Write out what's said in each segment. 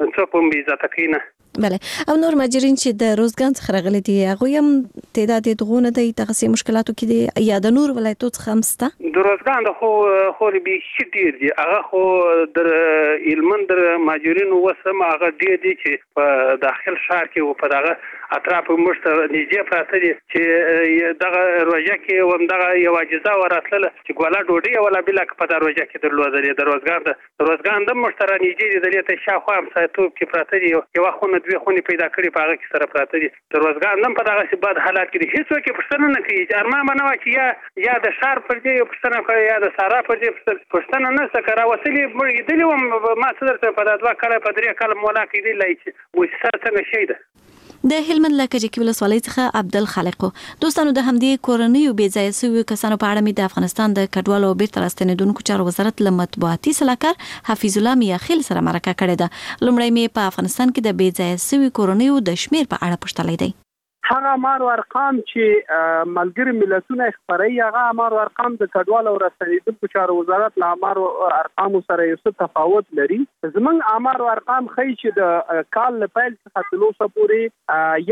څوک هم بې عزته کوي نه. بله. او نور مهاجرین چې د روزګان څخه راغلي دي هغوی هم تعداد یې دغونه دی دغسې مشکلاتو کې دي یا د نور ولایتو څخه هم شته؟ د روزګان د خو بیخي ډېر دي. هغه خو در هلمند در مهاجرینو اوس هم هغه ډېر دي چې په داخل ښار کې او په دغه اطرافو موږ ته نږدې پراته دي چې دغه روژه کې همدغه یو عاجزه وراتلله چې ګوله ډوډۍ یې ولا بله په دا روژه کې درلودلې. د روزګان د موږ ته رانږدې دي، د دې ته شاوخوا همسایتوب کې پراته دي، یوه خونه دوې خونې پیدا کړي په هغه کې سره پراته دي. د روزګان هم په دغسې بد حالات کې دي. هېڅوک یې پوښتنه نه کوي چې ارمان به نه وه چې یا د ښار پر ځای یې پوښتنه کوي یا د سارا پر ځای پوښتنه نشته که راوتلي موږ لیدلي وم. ما څه درته په دا 2 کاله په 3 کاله مولا کېدلی چې موسسه څنګه شی ده. د هلمند له کجکي ولسوالۍ څخه عبدالخالق. دوستانو د همدې کورنیو بې ځایه شویو کسانو په اړه مې د افغانستان د کډوالو او بیرته راستنېدونکو چارو وزارت له مطبوعاتي سلاکار حفیظ الله میاخیل سره مرکه کړې ده. لومړی مې په افغانستان کې د بې ځایه شویو کورنیو د شمیر په اړه پوښتلی دی. هغه امار او ارقام چې ملګري ملتونه خبري هغه امار او ارقام د کډوالو او راستنېدونکو چارو وزارت له امار او ارقام سره یو څه تفاوت لري. زمونږ امار او ارقام ښیي چې د کال له پیل څخه تر اوسه پورې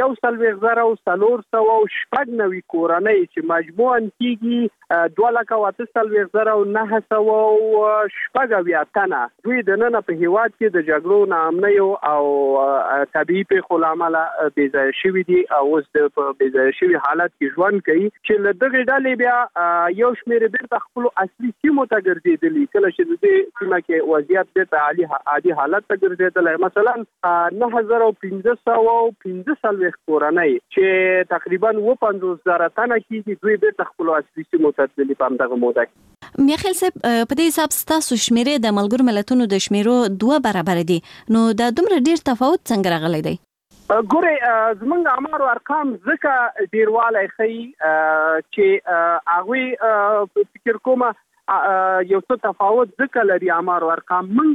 1,496 کورنۍ چې مجموعاً کېږي 2,48,986 تنه دوی د نن په هیواد کې د جګړو ناامنیو او طبیعي پیښو له امله بې ځایه شوي دي او د بې ځایه شوي حالت کې ژوند کوي چې له دغې ډلې بیا یو شمېر بیرته خپلو اصلي سیمو ته ګرځېدلي کله چې د دې سیمه کې وضعیت بیرته عادي حالت ته ګرځېدلی. مثلا 9,515 کورنۍ چې تقریبا 50,000 تنه کېږي دوی بیرته خپلو اصلي سیمو ته تللي په همدغه موده کې. میاخیل صاحب په دې حساب ستاسو شمیرې د ملګرو ملتونو د شمیرو 2 برابر دي، نو دا دومره ډیر تفاوت څنګه راغلی دی؟ ګورئ زمونږ امار او ارقام ځکه ډیروالی ښیي چې هغوی فکر کومه یو څه تفاوت ځکه لري امار او ارقام. موږ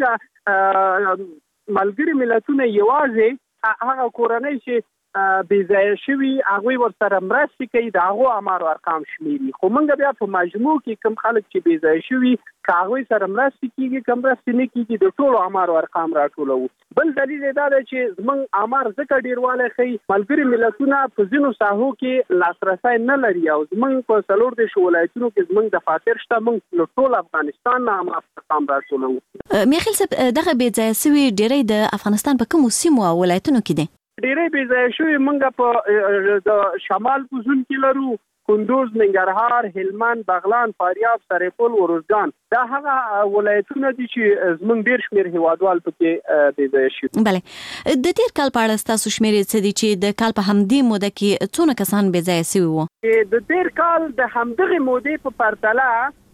ملګري ملتونه یوازې هغه کورنۍ چې بې ځایه شوي هغوی ورسره مرستې کوي د هغو امار او ارقام شمیري، خو موږ بیا په مجموع کې کوم خلک چې بې ځایه شوي که هغوی سره مرستې کېږي که مرستې نه کېږي د ټولو امار او ارقام راټولوو. بل دلیل یې دا دی چې زموږ امار ځکه ډېروالی ښیي ملګري ملتونه په ځینو ساحو کې لاسرسی نه لري او زموږ په 14 ولایتونو کې زموږ دفاتر شته. موږ له ټول افغانستان نه امار ارقام راټولوو. میاخیل صاحب دغه بې ځایه شوي ډېری د افغانستان په کومو سیمو او ولایتونو کې دي؟ ډېری بې ځایه شوي موږ په د شمال په زون کې لرو، کندوز، ننګرهار، هلمند، بغلان، فاریاب، سرپل او روزګان. دا هغه ولایتونه دي چې زموږ ډېر شمېر هیوادوال پکې بې ځایه شوي. بله. د تېر کال په اړه ستاسو شمېرې څه دي چې د کال په همدې موده کې څونه کسان بې ځایه شوي وو؟ د تېر کال د همدغې مودې په پرتله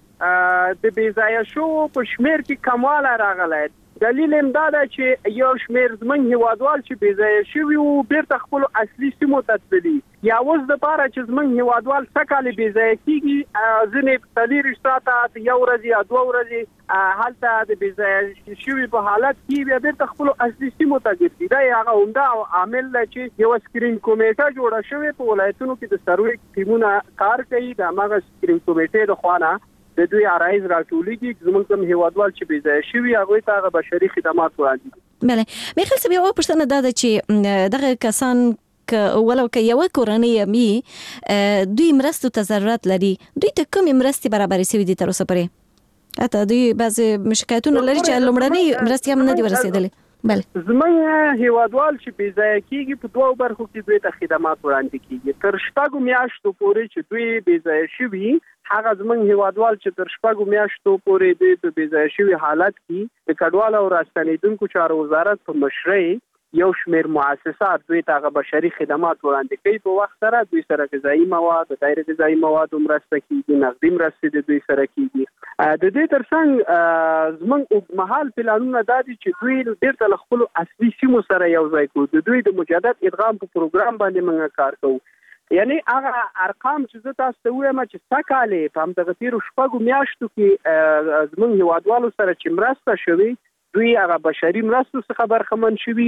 د بې ځایه شوو په شمېر کې کموالی راغلی. دلیل هم دا ده چې یو شمېر زموږ هیوادوال چې بې ځایه شوي وو بیرته خپلو اصلي سیمو ته تللي. یا اوس دپاره چې زموږ هیوادوال څه کالې بې ځایه کېږي ځینې 40 ساعته 1 ورځ یا 2 ورځې هلته د بې ځایه شوي په حالت کې بیا بیرته خپلو اصلي سیمو ته ګرځي. دا یې هغه عمده عامل دی چې یوه سکرین کمیټه جوړه شوې په ولایتونو کې د سروې ټیمونه کار کوي. د هماغه سکرین کمیټې د خوا نه د دوی عرایض راټولېږي زموږ کوم هیوادوال چې بې ځایه شوي هغوی ته هغه بشري خدمات وړاندې کړي. بله. میاخیل صاحب یوه پوښتنه دا ده چې دغه کسان ولو که یوه کورنۍ وي دوی مرستو ته ضرورت لري، دوی ته کومې مرستې برابرې شوي دي تر اوسه پورې؟ حتی دوی بعضې شکایتونه لري چې لومړنۍ مرستې هم نه دي ورسېدلې. بله. زموږ هیوادوال چې بې ځایه کېږي په 2 برخو کې دوی ته خدمات وړاندې کېږي. تر 6 میاشتو پورې چې دوی بې ځایه شوي هغه زموږ هیوادوال چې تر 6 میاشتو پورې دوی په بې ځایه شوي حالت کې د کډوالو او راستنېدونکو چارو وزارت په مشرۍ یو شمېر مؤسسات دوی ته هغه بشري خدمات وړاندې کوي. په وخت سره دوی سره غذایي مواد، غیر غذایي موادو مرسته کېږي، نغدي مرستې د دوی سره کېږي. د دې ترڅنګ زموږ اوږدمهال پلانونه دا دي چې دوی بیرته له خپلو اصلي سیمو سره یو ځای کړو. د دوی د مجدد ادغام په پروګرام باندې موږ کار کوو. یعنی هغه ارقام چې زه تاسو ته وایم چې څه کالې په همدغه تېرو 6 میاشتو کې زموږ هیوادوالو سره چې مرسته شوې دوی هغه بشري مرستو څخه برخمن شوي.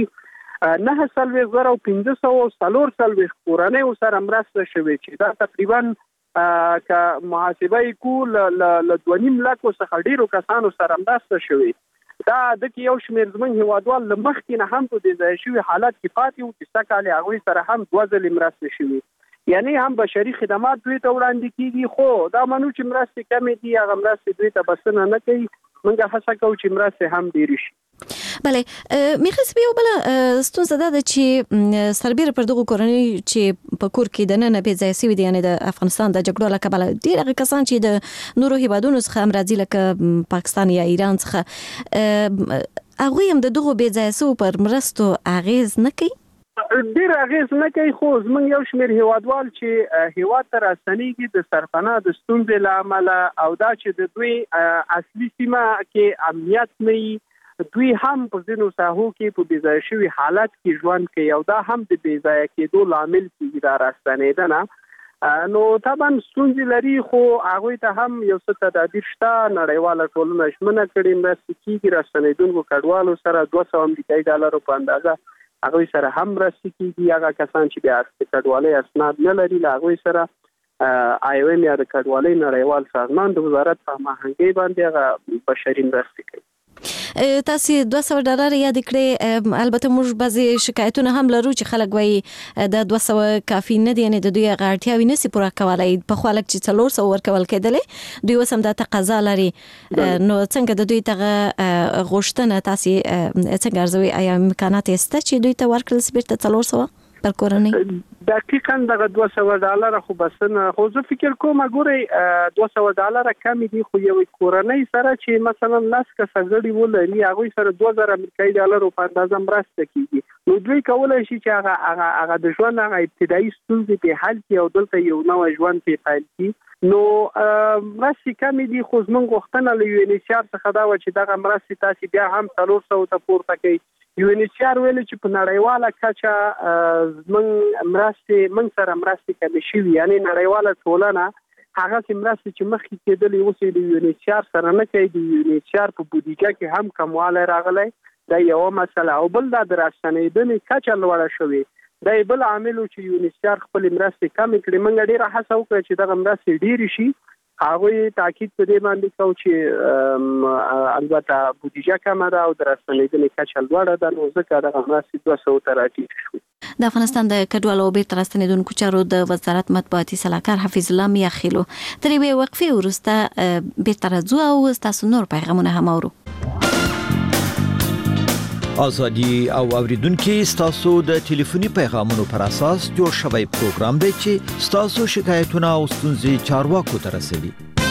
9,544 کورنیو سره مرسته شوې چې دا تقریبا که محاسبه یې کو له 2.5 لکو څخه ډېرو کسانو سره مرسته شوې. دا د یو شمېر زموږ هیوادوال له مخکې نه هم په بې ځایه شوي حالت کې پاتې وو چې سږ کال هغوی سره هم 2 ځلې مرستې شوي یعنی هم بشري خدمات دوی ته وړاندې کیږي خو دا منو چې مرستې کمې دي هغه مرستې دوی ته بسنه نه کوي موږ هڅه کوو چې مرستې هم ډېرې شي. بله میخواست بیا بله ستونزه ده چې سربیره پر دغه کورنۍ چې په کور کې د نن بې ځای شوي دي یعنی د افغانستان د جګړو له کبله ډېر هغه کسان چې د نورو هیوادونو څخه هم راځي لکه پاکستان یا ایران څخه هغوی هم د دغو بې ځای شوو پر مرستو اغیز نه کوي؟ ډېر اغیز نه کوي خو زموږ یو شمېر هیوادوال چې هیواد ته راستنېږي د سرپناه د ستونزې له امله او دا چې د دوی اصلي سیمه کې امنیت نه وي دوی هم په ځینو ساحو کې په بې ځایه شوي حالت کې ژوند کوي او دا هم د بې ځایه کېدو لامل کېږي دا راستنېدنه نو طبعا ستونزې لري خو هغوی ته هم یو څه تدابیر شته نړیواله ټولنه ژمنه کړې مرستې کېږي راستنېدونکو کډوالو سره 200 امریکایي ډالرو په اندازه هغوی سره هم مرستې کېږي هغه کسان چې بیا د کډوالۍ اسناد نه لري له هغوی سره IOM یا د کډوالۍ نړیوال سازمان د وزارت په هماهنګۍ باندې هغه بشري مرستې کوي. تاسو $200 یاد کړئ البته موږ بعضی شکایتونه هم لرو چې خلک وایي د 200 کافي نه دي یعنی د دوی غاړتیاوي نسی پوره کولای په خو لک چې 400 ورکول کېدلې دوی وسم د تقاضا لري نو څنګه د دوی ته غوښتنه تاسو څنګه ارزوي آیا امکانات شته چې دوی ته ورکړل سپیرته 400 پر کورنۍ؟ دقیقاً دغه $200 خو بسنه خو زه فکر کوم ګورئ $200 کم دي خو یو کورنۍ سره چې مثلا 10 کسه غړي ولري هغوی سره 2000 امریکایي ډالر په اندازه مرسته کیږي نو دوی کولای شي چې هغه د ژوند هغه ابتدایي ستونزې په حل کې او دلته یو نوی ژوند په پیل کې نو مرستې کمې دي خو زموږ غوښتنه له UNHCR څخه دا و چې دغه مرستې تاسو بیا هم 400 ته پورته کړئ. UNHCR ویل چې په نړیواله کچه موږ سره مرستې کمې شوي یعنی نړیواله ټولنه هغه چې مرستې چې مخکې کېدلې اوس د UNHCR سره نه کوي د UNHCR په بودیجه کې هم کموالی راغلی دا یوه مسله او بل دا د راستنېدنې کچه لوړه شوې دا بل عامل چې UNHCR خپلې مرستې کمې کړې موږ ډېره هڅه وکړه چې دغه مرستې ډېرې شي هغوی تاکید په دې باندې کوو چې البته بودیجه کمه ده او د راستنېدنې کچه لوړه ده نو ځکه دغه مرستې 200 ته راټیټ شو. د افغانستان د کډوالو بیرته راستنېدونکو چارو د وزارت مطبوعاتي سلاکار حفیظ الله میاخیلو تر یوې وقفې وروسته بیرته راځو او ستاسو نور پیغامونه هم اورو. آزادی او اوریدونکو ستاسو د ټلیفوني پیغامونو پر اساس جوړ شوی پروګرام دی چې ستاسو شکایتونه او ستونزې چارواکو ته رسوي.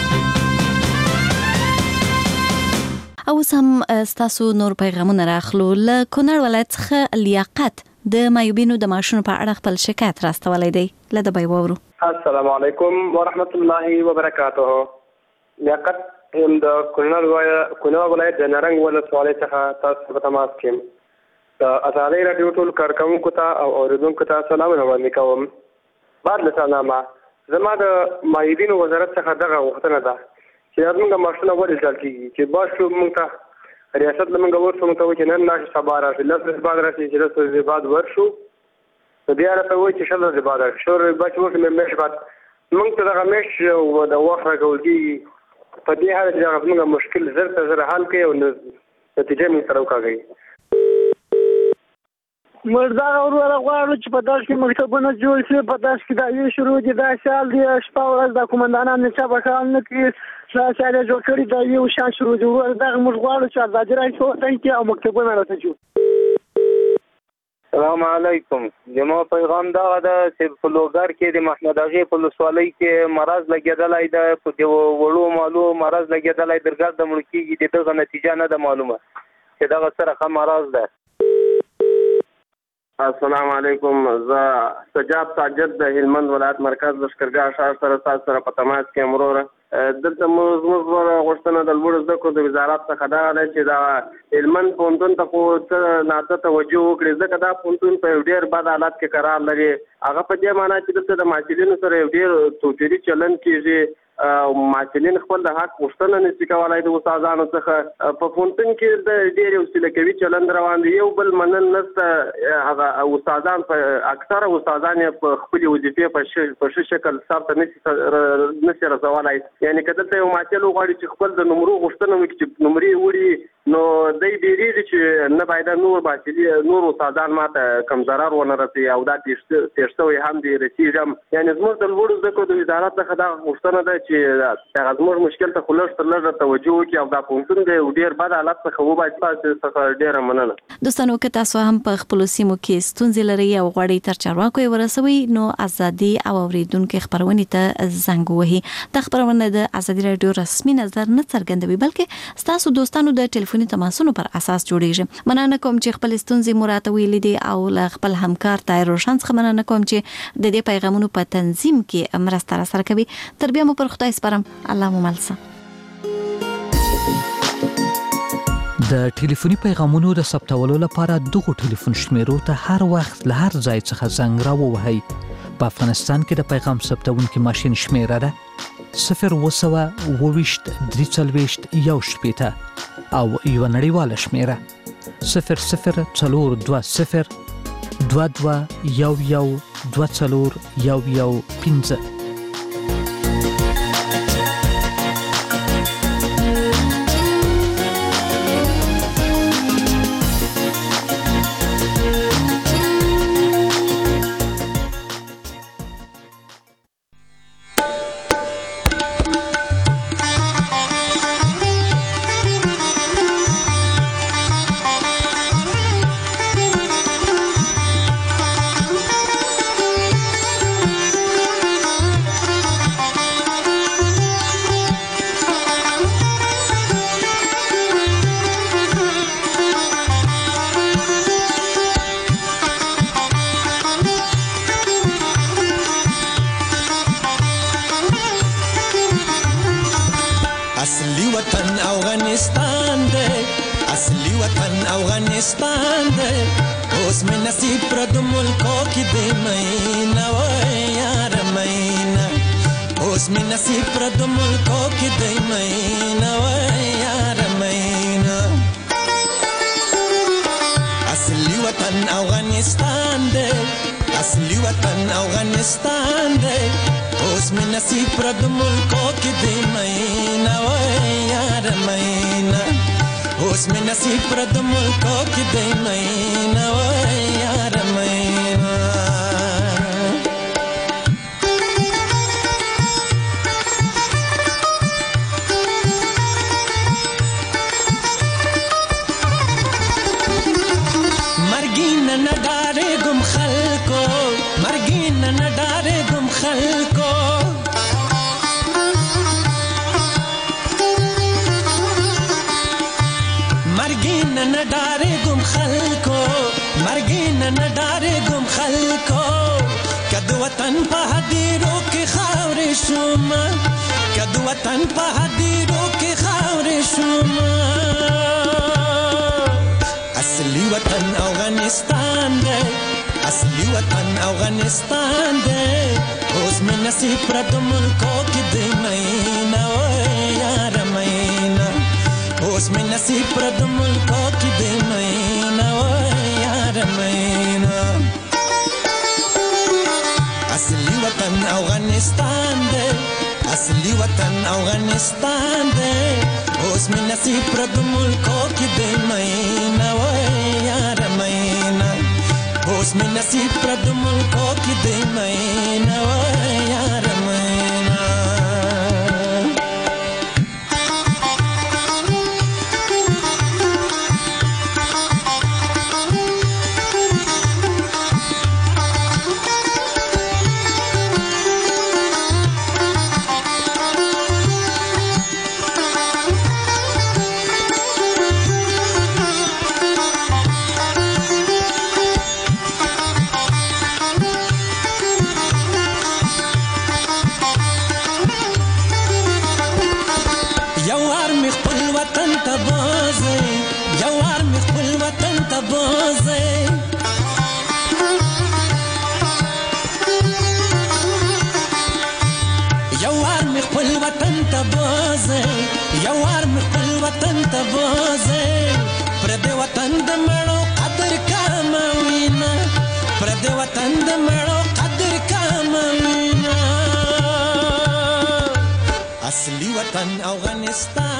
او سم ستاسو نور پیغامونه راخلو له کونړ ولایت څخه لیاقت د مایوبینو د ماشونو په اړه خپل شکایت راستولی دی له د بیوورو. السلام علیکم ورحمت الله وبرکاته. لیاقت هم د کونړ ولایت د نرنګ ولسوالۍ څخه تاسو په تماس کې د ازادۍ راډیو ټول کارکوونکو ته او اوریدونکو ته سلامونه وړاندې کوم. بعد له سلامه زما د مایوبینو وزارت څخه دغه غوښتنه ده چې موږ ماشونه ورسول کیږي چې باشه موږ ته ریاست له موږ ورسو موږ ته وایي چې نن ناشې سبا راشي لس ورځې بعد راشي چې لس ورځې بعد ورشو نو بیا راته وایي چې 6 ورځې بعد راشي شل ورځې بعد چې وکړو میاشت بعد موږ ته دغه میاشت د وخت راکول کېږي په دې حال کې هغه موږ مشکل زر ته زر حل کوي او نتیجه موږ سره وکاږي. موږ دا غواړو چې په داسې کې مکتبونه جوړ شي په داسې کې دا یو شروع دي دا سال دی شپه ورځ د کومندانان نشه به کار نه کوي دا سال جوړ کړي دا یو شان شروع دي دا موږ غواړو چې ازادي راځي او مکتبونه راته جوړ. السلام علیکم. زما پیغام دا ده چې په لوګر کې د محمد اغا په ولسوالۍ کې مرض لګېدلی ده په دې وړو مالو مرض لګېدلی درګرد د مړ کېږي دغه نتیجه نه ده معلومه چې دغه سره ښه مرض ده. السلام علیکم. زه سجاد ساجد د هلمند ولایت مرکز لشکرګاه ښار سره تاسو سره په تماس کې یم وروره. دلته موږ غوښتنه د لوړو زده کړو د وزارت څخه دا ده چې دا هلمند پوهنتون ته خو څه ناڅه توجه وکړي ځکه دا پوهنتون په یو ډېر بد حالت کې قرار لري. هغه په دې معنا چې دلته د محصلینو سره یو ډېر توپیري چلند کېږي محصلین خپل د حق غوښتنه نشي کولی د استادانو څخه. په پوهنتون کې د ډېر وسیله کوي چلند روان دی یو بل منل نشته. هغه استادان په اکثره استادان په خپل وظیفې په ښه شکل سرته نشي رسولی. یعنی که دلته یو محصل وغواړي چې خپل د نمرو غوښتنه وکړي چې نمرې وړي نو دای بیریږي چې نه باید نور باچې نور استادان ماته کم ضرر ونه رسي او دا تیشتوي هم دی رسیږم یعنی زموږ د لوړو زده کړو د وزارت څخه دا غوښتنه ده چې هغه زموږ مشکل ته خلوص تر لږه توجه وکړي او دا پونتون دی ډیر بد حالت څخه وباسي څخه ډیره مننه. دوستانو که تاسو هم په خپل سیمو کې ستونزې لري او غواړئ تر چارواکو ورسوي نو ازادي او اوریدونکو خبرونه ته زنګ وهي. د خبرونه د ازادي رادیو رسمي نظر نه څرګندوي بلکې تاسو دوستانو د ټلیفوني تماسونو پر اساس جوړیږي. مننه کوم چې خپل ستونزې مراته ویلې دي او ل خپل همکار طاهر روشن څخه مننه کوم چې د دې پیغامونو په تنظیم کې مرسته سره کوي. تر بیا مو پر خدای سپارم. الله مو ملسه. د ټلیفوني پیغامونو د ثبتولو لپاره دغه ټلیفون شمیرو ته هر وخت له هر ځای څخه زنګ راووهئ. په افغانستان کې د پیغام ثبتونکو ماشين شمیره ده 022 او یو نړیواله شمیره 004022 22 افغانستان دے اوس میں نصیب پر د ملکوں کی دے مہینہ و یار مہینہ اوس میں نصیب پر د ملکوں کی دے مہینہ و یار مہینہ اصلی وطن افغانستان دے اصلی وطن افغانستان دے اوس میں نصیب پر د ملکوں کی دے مہینہ و یار مہینہ اوس میں نصیب پر د ملکوں کی دے مہینہ و یار مہینہ مرگین نہ ڈارے گم خلکو مرگین نہ ڈارے گم خلکو مرگین نہ ڈارے گم خلکو مرگین نہ ڈارے گم خلکو کد وطن په هدیرو کې خاورې شوم کد وطن په هدیرو کې خاورې شوم اصلی وطن افغانستان دے اصلی وطن افغانستان دے اوس میں نصیب پر د ملکوں کی دے مہینہ و یار مہینہ اوس میں نصیب پر د ملکوں کی دے مہینہ و یار مہینہ اصلی وطن افغانستان دے اصلی وطن افغانستان دے اوس میں نصیب پر د ملکوں کی دے مہینہ و یار مہینہ اوس میں نصیب پر د ملکوں کی دے مہینہ و یار مہینہ اصلی وطن افغانستان